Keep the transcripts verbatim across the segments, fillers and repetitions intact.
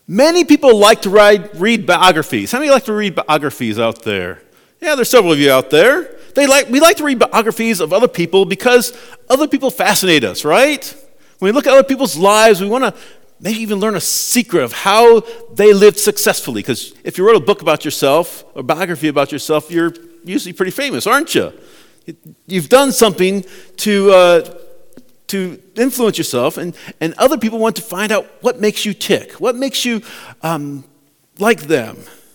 Many people like to write, read biographies. How many like to read biographies out there? Yeah, there's several of you out there. They like, we like to read biographies of other people because other people fascinate us, right? When we look at other people's lives, we want to maybe even learn a secret of how they lived successfully. Because if you wrote a book about yourself, or biography about yourself, you're usually pretty famous, aren't you? You've done something to uh, to influence yourself, and, and other people want to find out what makes you tick, what makes you um, like them.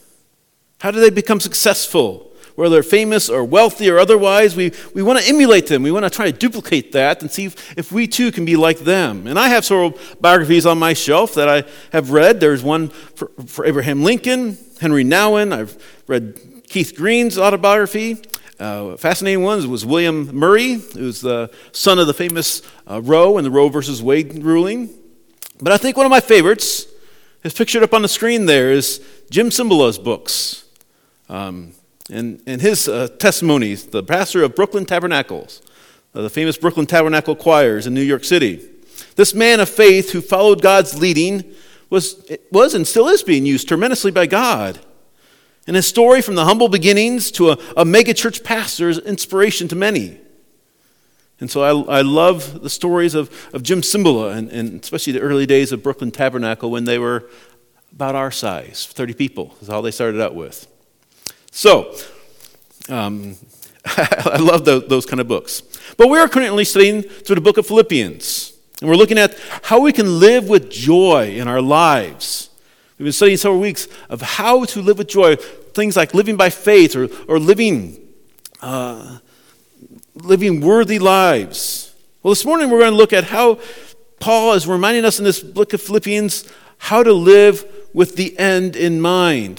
How do they become successful? Whether they're famous or wealthy or otherwise, we, we want to emulate them. We want to try to duplicate that and see if, if we too can be like them. And I have several biographies on my shelf that I have read. There's one for, for Abraham Lincoln, Henry Nouwen. I've read Keith Green's autobiography. Uh, fascinating one was William Murray, who was the son of the famous uh, Roe and the Roe versus Wade ruling. But I think one of my favorites is pictured up on the screen there is Jim Cymbala's books. Um, and, and his uh, testimonies, the pastor of Brooklyn Tabernacles, uh, the famous Brooklyn Tabernacle choirs in New York City. This man of faith who followed God's leading was, was and still is being used tremendously by God. And his story from the humble beginnings to a, a mega-church pastor is inspiration to many. And so I, I love the stories of, of Jim Cymbala, and, and especially the early days of Brooklyn Tabernacle when they were about our size, thirty people is all they started out with. So, um, I love those, those kind of books. But we are currently studying through the book of Philippians. And we're looking at how we can live with joy in our lives. We've been studying several weeks of how to live with joy, things like living by faith or, or living, uh, living worthy lives. Well, this morning we're going to look at how Paul is reminding us in this book of Philippians how to live with the end in mind.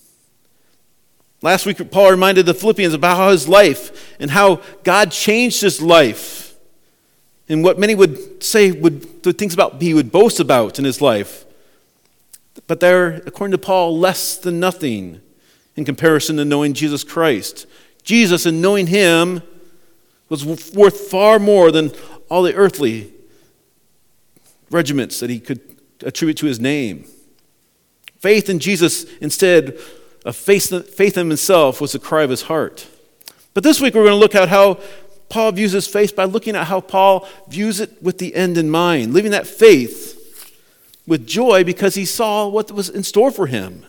Last week, Paul reminded the Philippians about how his life and how God changed his life and what many would say would the things about he would boast about in his life. But they're, according to Paul, less than nothing in comparison to knowing Jesus Christ. Jesus and knowing him was worth far more than all the earthly regiments that he could attribute to his name. Faith in Jesus instead of faith, faith in himself was the cry of his heart. But this week we're going to look at how Paul views his faith by looking at how Paul views it with the end in mind, living that faith with joy because he saw what was in store for him,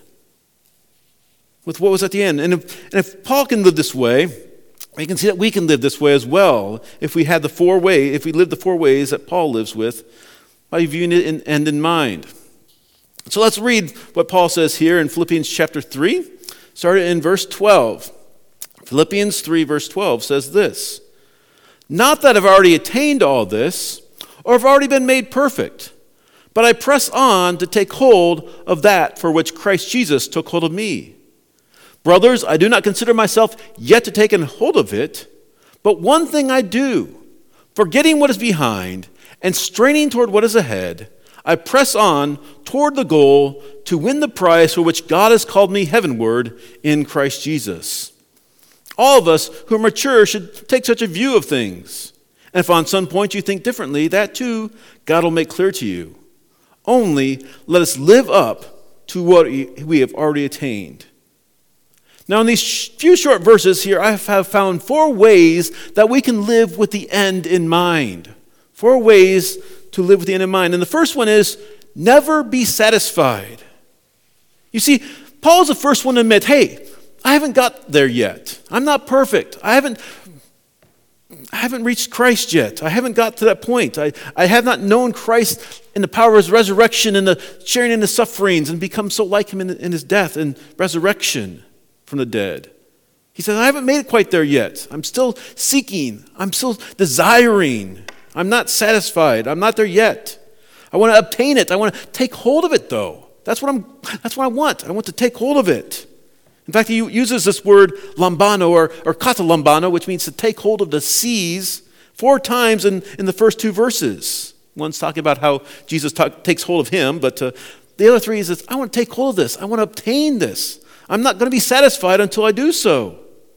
with what was at the end. And if, and if Paul can live this way, we can see that we can live this way as well if we had the four way, if we live the four ways that Paul lives with by viewing it in end in mind. So let's read what Paul says here in Philippians chapter three, starting in verse twelve. Philippians three verse twelve says this: "Not that I've already attained all this, or have already been made perfect, but I press on to take hold of that for which Christ Jesus took hold of me. Brothers, I do not consider myself yet to take hold of it, but one thing I do, forgetting what is behind and straining toward what is ahead, I press on toward the goal to win the prize for which God has called me heavenward in Christ Jesus." All of us who are mature should take such a view of things. And if on some point you think differently, that too God will make clear to you. Only let us live up to what we have already attained. Now in these few short verses here, I have found four ways that we can live with the end in mind. Four ways to live with the end in mind. And the first one is never be satisfied. You see, Paul's the first one to admit, hey, I haven't got there yet. I'm not perfect. I haven't I haven't reached Christ yet. I haven't got to that point. I, I have not known Christ in the power of his resurrection and the sharing in his sufferings and become so like him in, in his death and resurrection from the dead. He says, I haven't made it quite there yet. I'm still seeking. I'm still desiring. I'm not satisfied. I'm not there yet. I want to obtain it. I want to take hold of it, though. That's what I'm. That's what I want. I want to take hold of it. In fact, he uses this word lambano or, or katalambano, which means to take hold of the seize, four times in, in the first two verses. One's talking about how Jesus talk, takes hold of him, but uh, the other three is this, I want to take hold of this. I want to obtain this. I'm not going to be satisfied until I do so.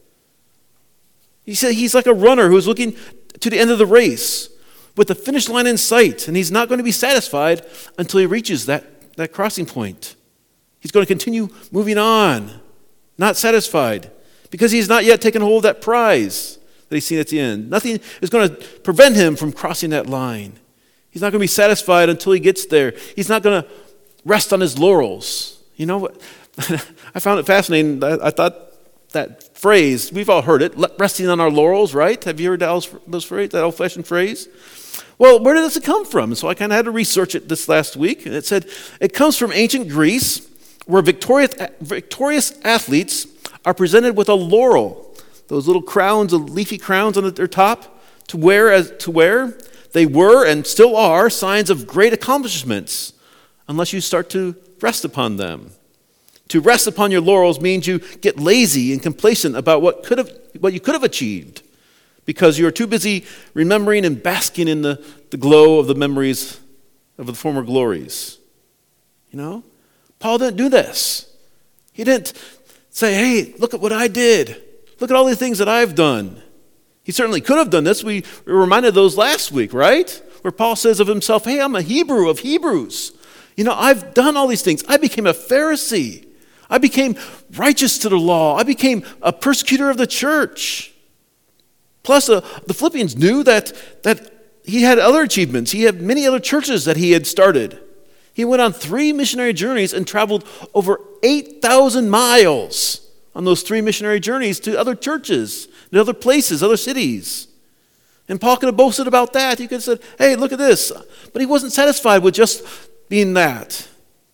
He said he's like a runner who's looking to the end of the race with the finish line in sight, and he's not going to be satisfied until he reaches that, that crossing point. He's going to continue moving on, not satisfied, because he's not yet taken hold of that prize that he's seen at the end. Nothing is going to prevent him from crossing that line. He's not going to be satisfied until he gets there. He's not going to rest on his laurels. You know what? I found it fascinating. I, I thought that phrase, we've all heard it, resting on our laurels, right? Have you heard those, those phrase, that old-fashioned phrase? Well, where does it come from? So I kind of had to research it this last week. And it said it comes from ancient Greece, where victorious, victorious athletes are presented with a laurel, those little crowns, leafy crowns on their top, to wear as to wear. They were and still are signs of great accomplishments, unless you start to rest upon them. To rest upon your laurels means you get lazy and complacent about what could have, what you could have achieved, because you're too busy remembering and basking in the, the glow of the memories of the former glories. You know? Paul didn't do this. He didn't say, hey, look at what I did. Look at all the things that I've done. He certainly could have done this. We were reminded of those last week, right? Where Paul says of himself, hey, I'm a Hebrew of Hebrews. You know, I've done all these things. I became a Pharisee. I became righteous to the law. I became a persecutor of the church. Plus, uh, the Philippians knew that, that he had other achievements. He had many other churches that he had started. He went on three missionary journeys and traveled over eight thousand miles on those three missionary journeys to other churches, to other places, other cities. And Paul could have boasted about that. He could have said, hey, look at this. But he wasn't satisfied with just being that.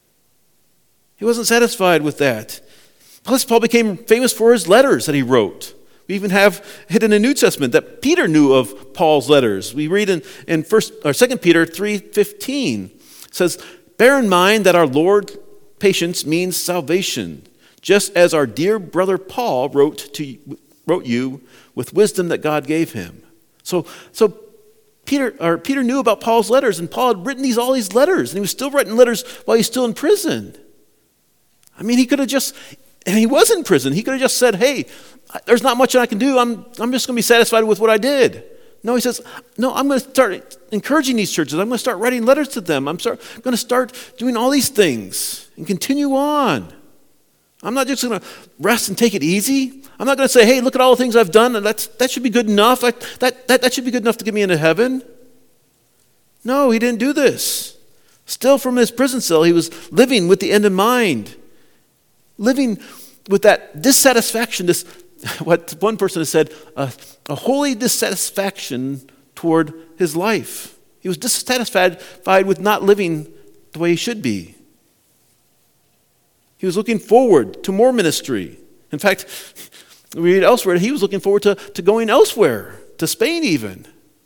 He wasn't satisfied with that. Plus, Paul became famous for his letters that he wrote. We even have it in the New Testament that Peter knew of Paul's letters. We read in, in first or Second Peter three fifteen. It says, bear in mind that our Lord's patience means salvation, just as our dear brother Paul wrote to wrote you with wisdom that God gave him. So, so Peter or Peter knew about Paul's letters, and Paul had written these all these letters, and he was still writing letters while he's still in prison. I mean, he could have just, and he was in prison. He could have just said, "Hey, there's not much I can do. I'm I'm just going to be satisfied with what I did." No, he says, no, I'm going to start encouraging these churches. I'm going to start writing letters to them. I'm start, going to start doing all these things and continue on. I'm not just going to rest and take it easy. I'm not going to say, hey, look at all the things I've done, and that's, that should be good enough. I, that, that, that should be good enough to get me into heaven. No, he didn't do this. Still from his prison cell, he was living with the end in mind. Living with that dissatisfaction, this what one person has said, a, a holy dissatisfaction toward his life. He was dissatisfied with not living the way he should be. He was looking forward to more ministry. In fact, we read elsewhere that he was looking forward to, to going elsewhere, to Spain even.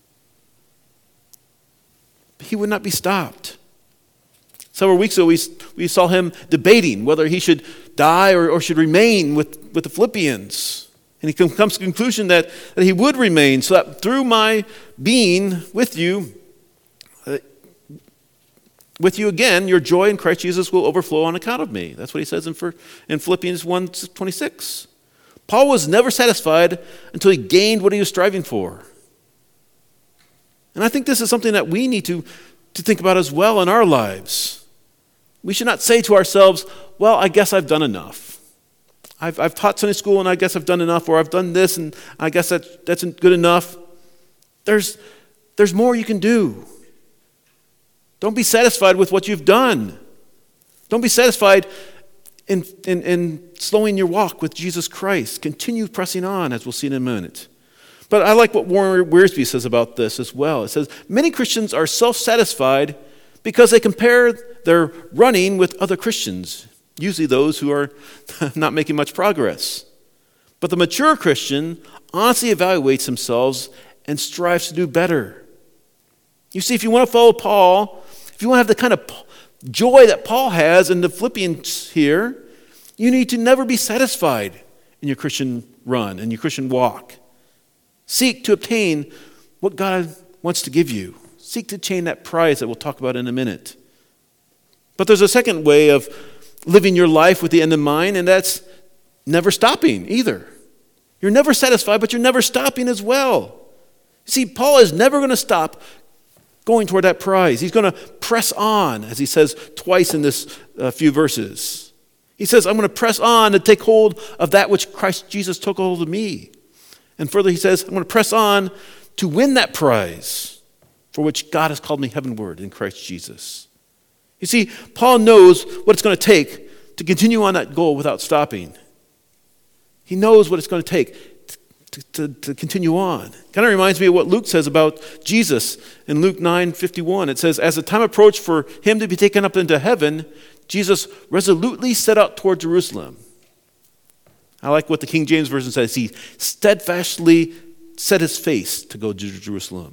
But he would not be stopped. Several weeks ago, we, we saw him debating whether he should die or, or should remain with, with the Philippians. And he comes to the conclusion that, that he would remain, so that through my being with you, uh, with you again, your joy in Christ Jesus will overflow on account of me. That's what he says in, in Philippians one twenty-six. Paul was never satisfied until he gained what he was striving for. And I think this is something that we need to, to think about as well in our lives. We should not say to ourselves, well, I guess I've done enough. I've, I've taught Sunday school and I guess I've done enough, or I've done this and I guess that, that's good enough. There's, there's more you can do. Don't be satisfied with what you've done. Don't be satisfied in, in, in slowing your walk with Jesus Christ. Continue pressing on, as we'll see in a minute. But I like what Warren Wiersbe says about this as well. It says, many Christians are self-satisfied because they compare their running with other Christians, usually those who are not making much progress. But the mature Christian honestly evaluates themselves and strives to do better. You see, if you want to follow Paul, if you want to have the kind of joy that Paul has in the Philippians here, you need to never be satisfied in your Christian run, in your Christian walk. Seek to obtain what God wants to give you. Seek to attain that prize that we'll talk about in a minute. But there's a second way of living your life with the end in mind, and that's never stopping either. You're never satisfied, but you're never stopping as well. See, Paul is never going to stop going toward that prize. He's going to press on, as he says twice in this uh, few verses. He says, I'm going to press on to take hold of that which Christ Jesus took hold of me. And further, he says, I'm going to press on to win that prize for which God has called me heavenward in Christ Jesus. You see, Paul knows what it's going to take to continue on that goal without stopping. He knows what it's going to take to, to, to continue on. Kind of reminds me of what Luke says about Jesus in Luke nine fifty-one. It says, as the time approached for him to be taken up into heaven, Jesus resolutely set out toward Jerusalem. I like what the King James Version says. He steadfastly set his face to go to Jerusalem.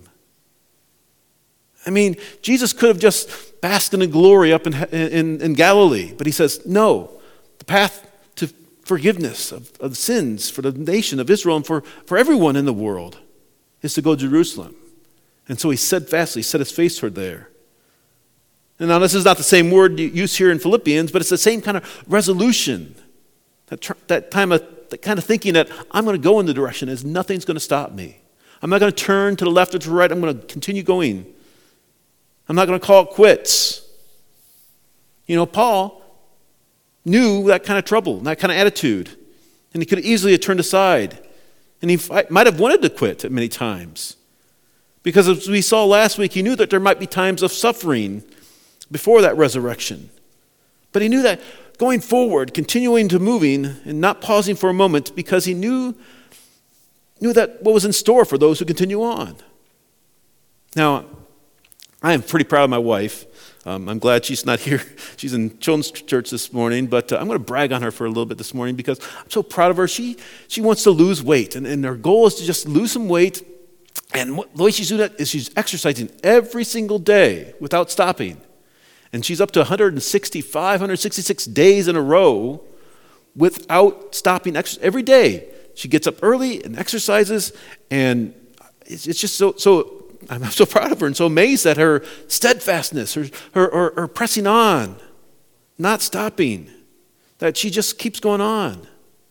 I mean, Jesus could have just basked in the glory up in, in, in Galilee, but he says, no, the path to forgiveness of, of sins for the nation of Israel and for, for everyone in the world is to go to Jerusalem. And so he steadfastly set his face toward there. And now this is not the same word used here in Philippians, but it's the same kind of resolution. That, tr- that time of that kind of thinking that I'm going to go in the direction as nothing's going to stop me. I'm not going to turn to the left or to the right. I'm going to continue going. I'm not going to call it quits. You know, Paul knew that kind of trouble, that kind of attitude. And he could easily have turned aside. And he might have wanted to quit at many times. Because as we saw last week, he knew that there might be times of suffering before that resurrection. But he knew that going forward, continuing to moving and not pausing for a moment, because he knew, knew that what was in store for those who continue on. Now, I am pretty proud of my wife. Um, I'm glad she's not here. She's in children's church this morning, but uh, I'm going to brag on her for a little bit this morning because I'm so proud of her. She she wants to lose weight, and, and her goal is to just lose some weight. And what, the way she's doing that is she's exercising every single day without stopping. And she's up to one sixty-five, one sixty-six days in a row without stopping exercise. Every day she gets up early and exercises, and it's, it's just so, so, I'm so proud of her and so amazed at her steadfastness, her, her, her, her pressing on, not stopping, that she just keeps going on.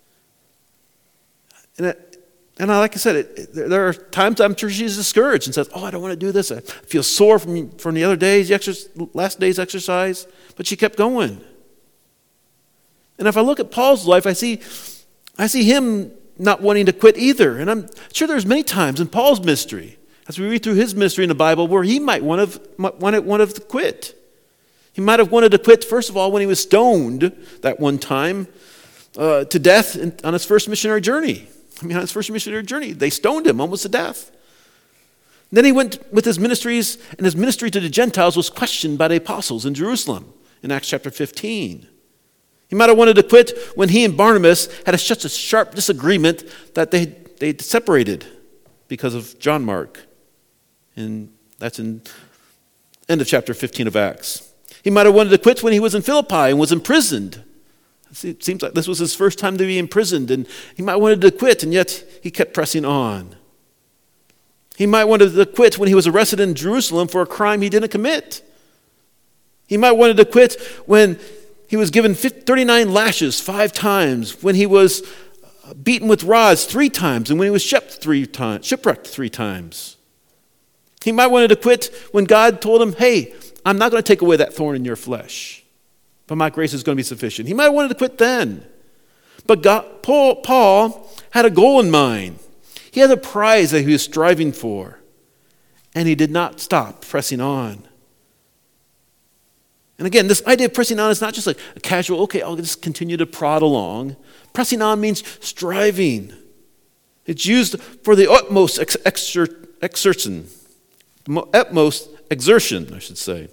And it, And like I said, it, it, there are times I'm sure she's discouraged and says, oh, I don't want to do this. I feel sore from, from the other day's, the exercise, last day's exercise. But she kept going. And if I look at Paul's life, I see, I see him not wanting to quit either. And I'm sure there's many times in Paul's ministry, as we read through his ministry in the Bible, where he might want to, wanted, wanted to quit. He might have wanted to quit, first of all, when he was stoned that one time uh, to death in, on his first missionary journey. I mean, on his first missionary journey, they stoned him almost to death. And then he went with his ministries, and his ministry to the Gentiles was questioned by the apostles in Jerusalem in Acts chapter fifteen. He might have wanted to quit when he and Barnabas had a, such a sharp disagreement that they they separated because of John Mark. And that's in end of chapter fifteen of Acts. He might have wanted to quit when he was in Philippi and was imprisoned. It seems like this was his first time to be imprisoned, and he might have wanted to quit, and yet he kept pressing on. He might have wanted to quit when he was arrested in Jerusalem for a crime he didn't commit. He might have wanted to quit when he was given thirty-nine lashes five times, when he was beaten with rods three times, and when he was shipwrecked three times. Shipwrecked three times. He might have wanted to quit when God told him, hey, I'm not going to take away that thorn in your flesh, but my grace is going to be sufficient. He might have wanted to quit then. But God, Paul, Paul had a goal in mind. He had a prize that he was striving for. And he did not stop pressing on. And again, this idea of pressing on is not just like a casual, okay, I'll just continue to prod along. Pressing on means striving. It's used for the utmost ex- exer- exertion. Utmost exertion, I should say.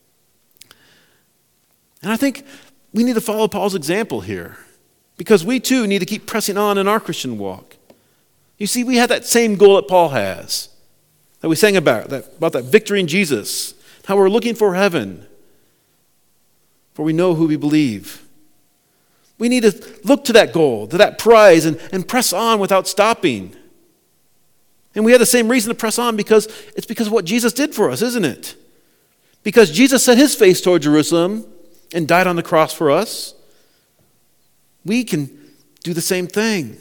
And I think we need to follow Paul's example here, because we too need to keep pressing on in our Christian walk. You see, we have that same goal that Paul has, that we sang about, that, about that victory in Jesus, how we're looking for heaven, for we know who we believe. We need to look to that goal, to that prize, and, and press on without stopping. And we have the same reason to press on because it's because of what Jesus did for us, isn't it? Because Jesus set his face toward Jerusalem and died on the cross for us, we can do the same thing.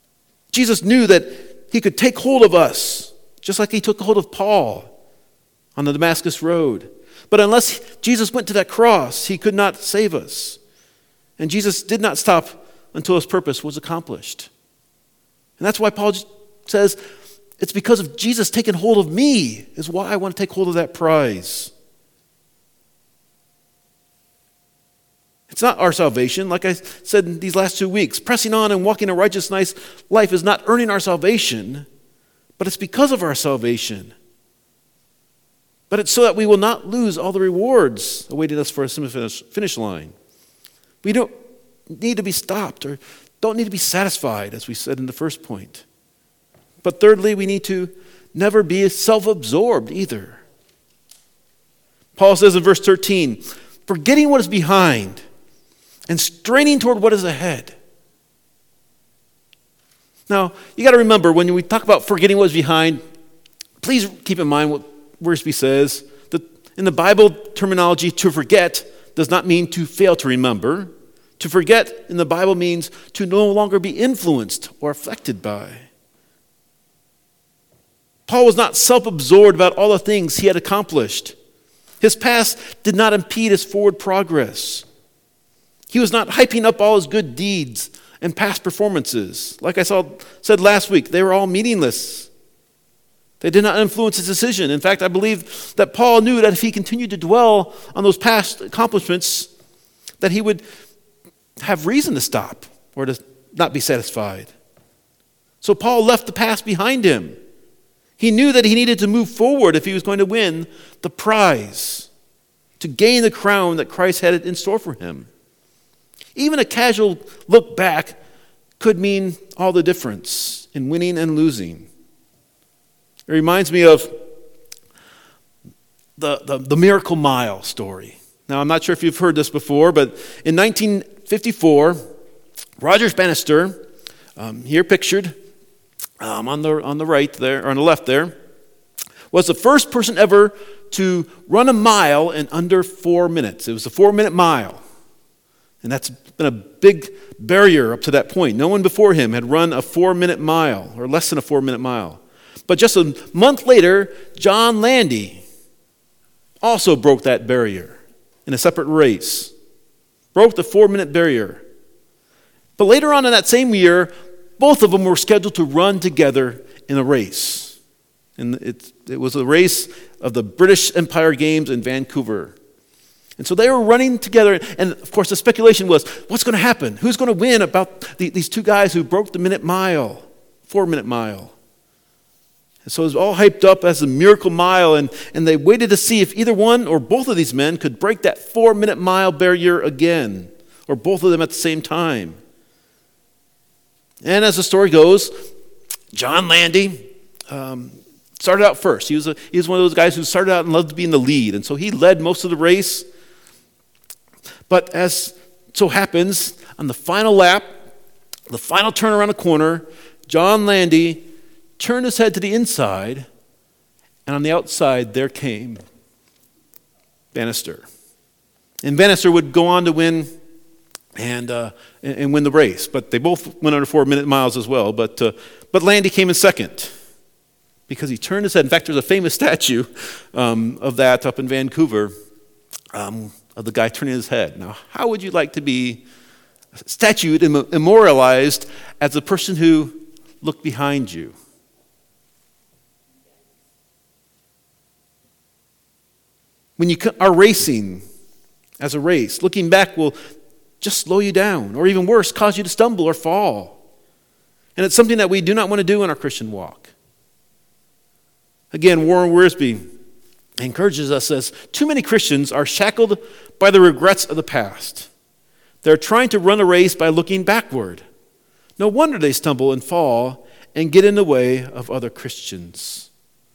Jesus knew that he could take hold of us, just like he took hold of Paul. on the Damascus Road. But unless Jesus went to that cross, he could not save us. And Jesus did not stop until his purpose was accomplished. And that's why Paul says, it's because of Jesus taking hold of me is why I want to take hold of that prize. It's not our salvation. Like I said in these last two weeks, pressing on and walking a righteous, nice life is not earning our salvation, but it's because of our salvation. But it's so that we will not lose all the rewards awaiting us for a finish line. We don't need to be stopped or don't need to be satisfied, as we said in the first point. But thirdly, we need to never be self-absorbed either. Paul says in verse thirteen, forgetting what is behind and straining toward what is ahead. Now, you got to remember, when we talk about forgetting what is behind, please keep in mind what Wiersbe says, that in the Bible terminology, to forget does not mean to fail to remember. To forget in the Bible means to no longer be influenced or affected by. Paul was not self-absorbed about all the things he had accomplished. His past did not impede his forward progress. He was not hyping up all his good deeds and past performances. Like I saw, said last week, they were all meaningless. They did not influence his decision. In fact, I believe that Paul knew that if he continued to dwell on those past accomplishments, that he would have reason to stop or to not be satisfied. So Paul left the past behind him. He knew that he needed to move forward if he was going to win the prize, to gain the crown that Christ had in store for him. Even a casual look back could mean all the difference in winning and losing. It reminds me of the, the, the Miracle Mile story. Now, I'm not sure if you've heard this before, but in nineteen fifty-four, Rogers Bannister, um, here pictured um, on the on the right there, or on the left there, was the first person ever to run a mile in under four minutes. It was a four-minute mile. And that's been a big barrier up to that point. No one before him had run a four-minute mile, or less than a four-minute mile. But just a month later, John Landy also broke that barrier in a separate race. Broke the four-minute barrier. But later on in that same year, both of them were scheduled to run together in a race. And it, it was a race of the British Empire Games in Vancouver. And so they were running together, and of course the speculation was, what's going to happen? Who's going to win about the, these two guys who broke the minute mile, four-minute mile? And so it was all hyped up as a miracle mile, and, and they waited to see if either one or both of these men could break that four-minute mile barrier again, or both of them at the same time. And as the story goes, John Landy um, started out first. He was, a, he was one of those guys who started out and loved to be in the lead, and so he led most of the race. But as so happens, on the final lap, the final turn around the corner, John Landy turned his head to the inside, and on the outside there came Bannister. And Bannister would go on to win and uh, and, and win the race, but they both went under four-minute miles as well. But uh, but Landy came in second because he turned his head. In fact, there's a famous statue um, of that up in Vancouver. Um, of the guy turning his head. Now, how would you like to be statued and memorialized as the person who looked behind you? When you are racing as a race, looking back will just slow you down, or even worse, cause you to stumble or fall. And it's something that we do not want to do in our Christian walk. Again, Warren Wiersbe encourages us as too many Christians are shackled by the regrets of the past. They're trying to run a race by looking backward. No wonder they stumble and fall and get in the way of other Christians.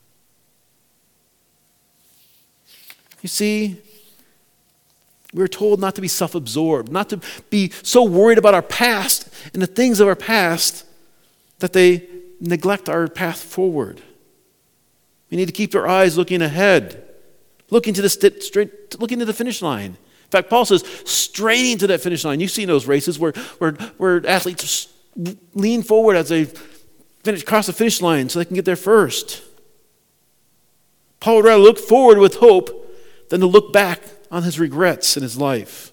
You see, we're told not to be self-absorbed, not to be so worried about our past and the things of our past that they neglect our path forward. We need to keep our eyes looking ahead, looking to the st- straight, looking to the finish line. In fact, Paul says, straining to that finish line. You've seen those races where, where, where athletes lean forward as they finish, cross the finish line so they can get there first. Paul would rather look forward with hope than to look back on his regrets in his life.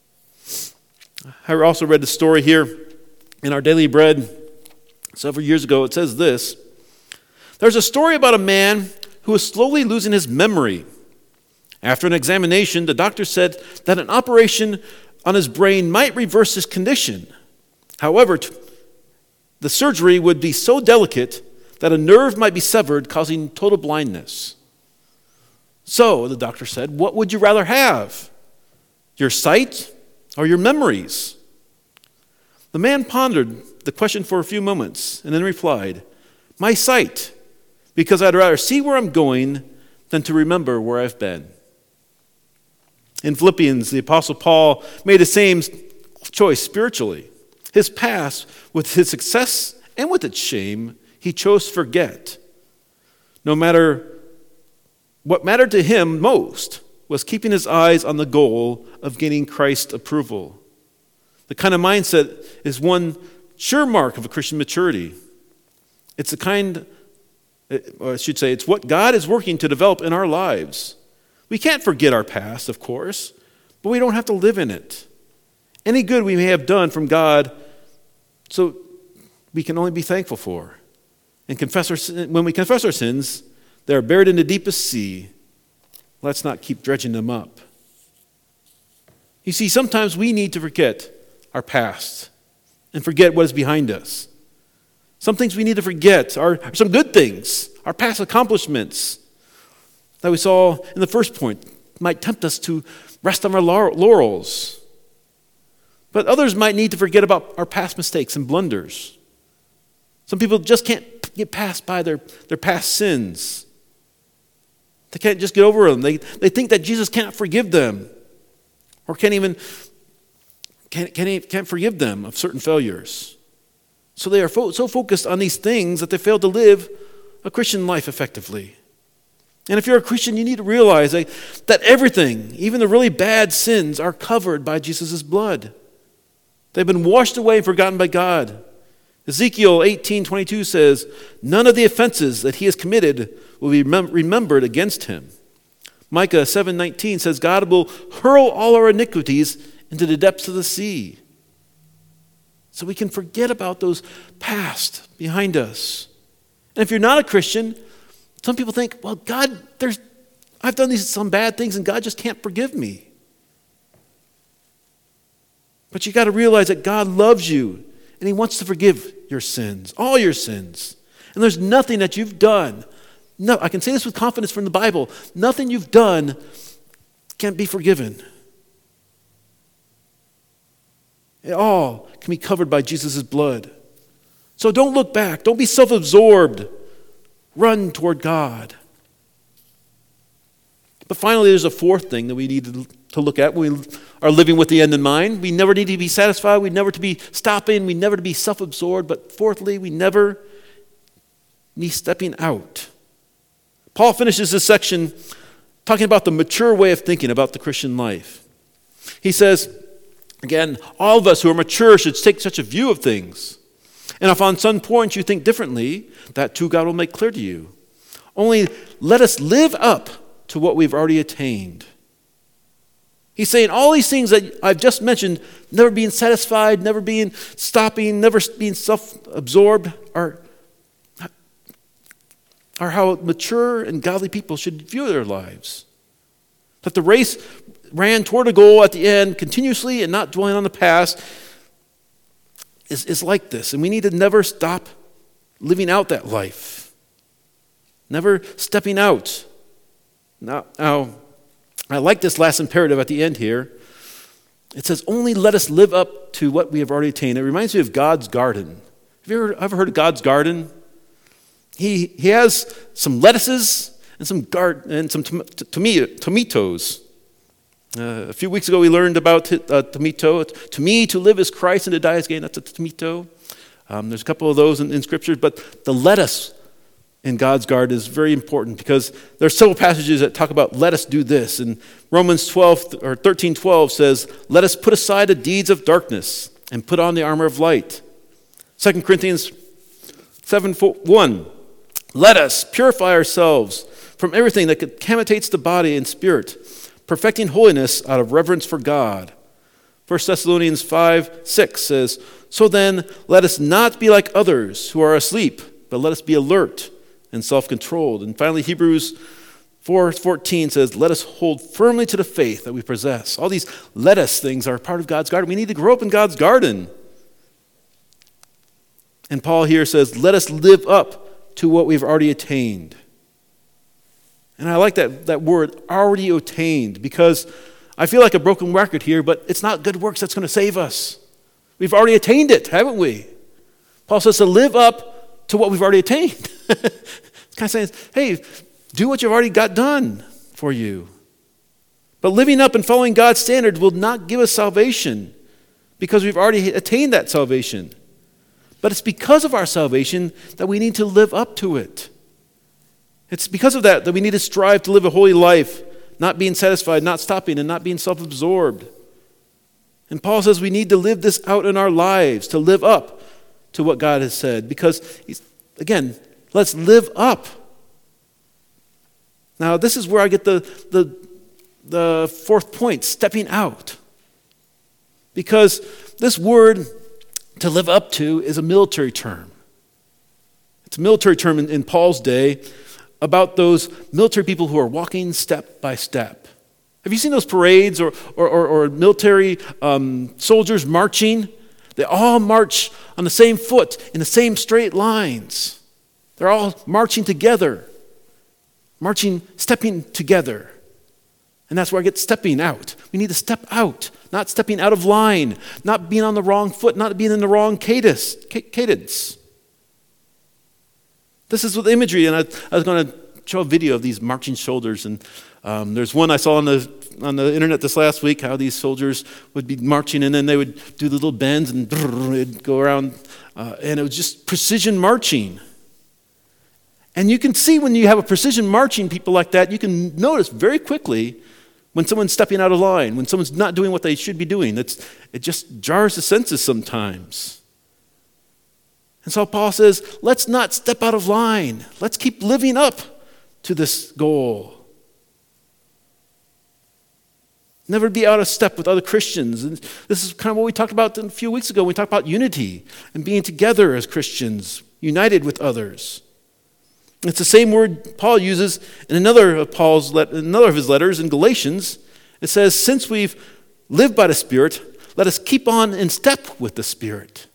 I also read the story here in our Daily Bread several years ago. It says this: there's a story about a man who was slowly losing his memory. After an examination, the doctor said that an operation on his brain might reverse his condition. However, the surgery would be so delicate that a nerve might be severed, causing total blindness. So, the doctor said, what would you rather have? Your sight or your memories? The man pondered the question for a few moments and then replied, my sight, because I'd rather see where I'm going than to remember where I've been. In Philippians, the Apostle Paul made the same choice spiritually. His past, with his success and with its shame, he chose to forget. No matter what mattered to him most was keeping his eyes on the goal of gaining Christ's approval. The kind of mindset is one sure mark of a Christian maturity. It's the kind, or I should say, it's what God is working to develop in our lives. We can't forget our past, of course, but we don't have to live in it. Any good we may have done from God, so we can only be thankful for. And confess our sin, when we confess our sins, they are buried in the deepest sea. Let's not keep dredging them up. You see, sometimes we need to forget our past and forget what is behind us. Some things we need to forget are, are some good things, our past accomplishments that we saw in the first point might tempt us to rest on our laurels. But others might need to forget about our past mistakes and blunders. Some people just can't get past by their, their past sins. They can't just get over them. They, they think that Jesus can't forgive them or can't even can't, can't, can't forgive them of certain failures. So they are fo- so focused on these things that they fail to live a Christian life effectively. And if you're a Christian, you need to realize that, that everything, even the really bad sins, are covered by Jesus' blood. They've been washed away and forgotten by God. Ezekiel eighteen twenty-two says, none of the offenses that he has committed will be remem- remembered against him. Micah seven nineteen says, God will hurl all our iniquities into the depths of the sea. So we can forget about those past behind us. And if you're not a Christian, some people think, well, God, there's, I've done these some bad things and God just can't forgive me. But you got to realize that God loves you and he wants to forgive your sins, all your sins. And there's nothing that you've done. No, I can say this with confidence from the Bible. Nothing you've done can't be forgiven. It all can be covered by Jesus' blood. So don't look back. Don't be self-absorbed. Run toward God. But finally, there's a fourth thing that we need to, to look at when we are living with the end in mind. We never need to be satisfied. We never to be stopping. We never to be self-absorbed. But fourthly, we never need stepping out. Paul finishes this section talking about the mature way of thinking about the Christian life. He says, again, all of us who are mature should take such a view of things. And if on some points you think differently, that too God will make clear to you. Only let us live up to what we've already attained. He's saying all these things that I've just mentioned, never being satisfied, never being stopping, never being self-absorbed, are, are how mature and godly people should view their lives. That the race ran toward a goal at the end continuously and not dwelling on the past is, is like this. And we need to never stop living out that life. Never stepping out. Now, now, I like this last imperative at the end here. It says, only let us live up to what we have already attained. It reminds me of God's garden. Have you ever, ever heard of God's garden? He, he has some lettuces and some gar- and some tom- tom- tomatoes. Uh, a few weeks ago we learned about uh, tomato. To me, to live is Christ and to die is gain. That's a tomato. Um, there's a couple of those in, in scriptures, but the lettuce in God's garden is very important because there are several passages that talk about let us do this. And Romans twelve or thirteen twelve says, let us put aside the deeds of darkness and put on the armor of light. Second Corinthians seven one, let us purify ourselves from everything that contaminates the body and spirit, perfecting holiness out of reverence for God. First Thessalonians five six says, so then let us not be like others who are asleep, but let us be alert and self-controlled. And finally, Hebrews four fourteen says, let us hold firmly to the faith that we possess. All these let us things are part of God's garden. We need to grow up in God's garden. And Paul here says, let us live up to what we've already attained. And I like that, that word, already attained, because I feel like a broken record here, but it's not good works that's going to save us. We've already attained it, haven't we? Paul says to live up to what we've already attained. It's kind of saying, hey, do what you've already got done for you. But living up and following God's standards will not give us salvation because we've already attained that salvation. But it's because of our salvation that we need to live up to it. It's because of that that we need to strive to live a holy life, not being satisfied, not stopping, and not being self-absorbed. And Paul says we need to live this out in our lives, to live up to what God has said. Because, he's, again, let's live up. Now, this is where I get the, the, the fourth point, stepping out. Because this word, to live up to, is a military term. It's a military term in, in Paul's day about those military people who are walking step by step. Have you seen those parades or, or, or, or military um, soldiers marching? They all march on the same foot in the same straight lines. They're all marching together, marching, stepping together. And that's where I get stepping out. We need to step out, not stepping out of line, not being on the wrong foot, not being in the wrong cadence. cadence. This is with imagery, and I, I was going to show a video of these marching soldiers, and um, there's one I saw on the on the internet this last week, how these soldiers would be marching, and then they would do the little bends, and it'd go around, uh, and it was just precision marching. And you can see when you have a precision marching people like that, you can notice very quickly when someone's stepping out of line, when someone's not doing what they should be doing. It's, it just jars the senses sometimes. And so Paul says, let's not step out of line. Let's keep living up to this goal. Never be out of step with other Christians. And this is kind of what we talked about a few weeks ago. We talked about unity and being together as Christians, united with others. It's the same word Paul uses in another of Paul's another of his letters in Galatians. It says, since we've lived by the Spirit, let us keep on in step with the Spirit.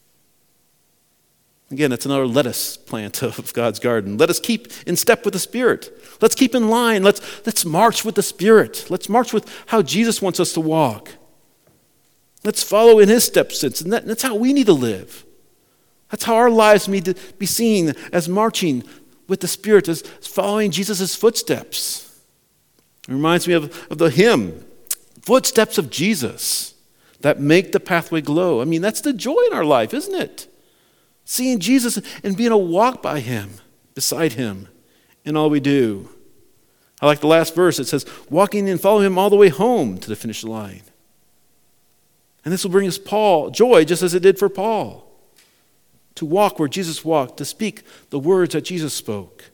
Again, it's another lettuce plant of God's garden. Let us keep in step with the Spirit. Let's keep in line. Let's, let's march with the Spirit. Let's march with how Jesus wants us to walk. Let's follow in his steps. And that, that's how we need to live. That's how our lives need to be seen, as marching with the Spirit, as following Jesus' footsteps. It reminds me of, of the hymn, Footsteps of Jesus that make the pathway glow. I mean, that's the joy in our life, isn't it? Seeing Jesus and being a walk by him, beside him, in all we do. I like the last verse. It says, walking and following him all the way home to the finish line. And this will bring us Paul joy, just as it did for Paul. To walk where Jesus walked, to speak the words that Jesus spoke.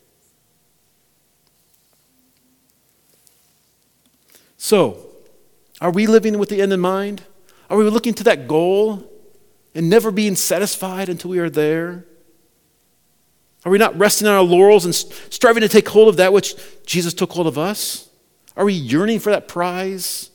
So, are we living with the end in mind? Are we looking to that goal and never being satisfied until we are there? Are we not resting on our laurels and striving to take hold of that which Jesus took hold of us? Are we yearning for that prize?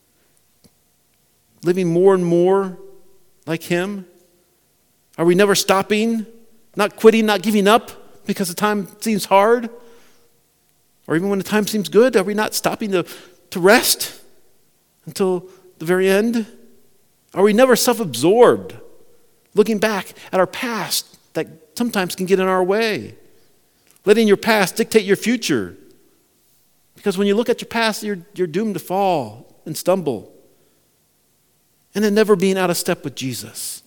Living more and more like him? Are we never stopping, not quitting, not giving up because the time seems hard? Or even when the time seems good, are we not stopping to, to rest until the very end? Are we never self-absorbed, looking back at our past that sometimes can get in our way, letting your past dictate your future? Because when you look at your past, you're, you're doomed to fall and stumble. And then never being out of step with Jesus.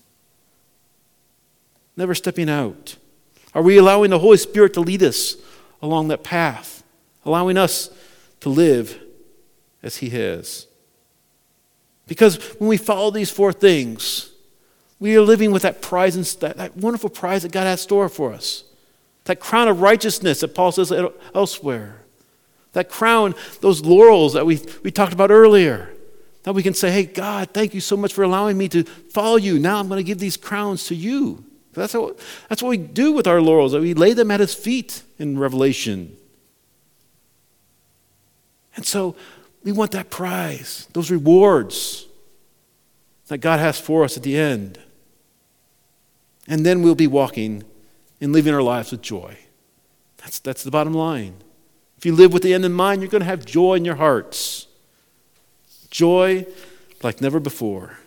Never stepping out. Are we allowing the Holy Spirit to lead us along that path, allowing us to live as he has? Because when we follow these four things, we are living with that prize, and that, that wonderful prize that God has in store for us. That crown of righteousness that Paul says elsewhere. That crown, those laurels that we, we talked about earlier. That we can say, hey, God, thank you so much for allowing me to follow you. Now I'm going to give these crowns to you. That's what, that's what we do with our laurels. That we lay them at his feet in Revelation. And so we want that prize, those rewards that God has for us at the end. And then we'll be walking and living our lives with joy. That's, that's the bottom line. If you live with the end in mind, you're going to have joy in your hearts. Joy like never before.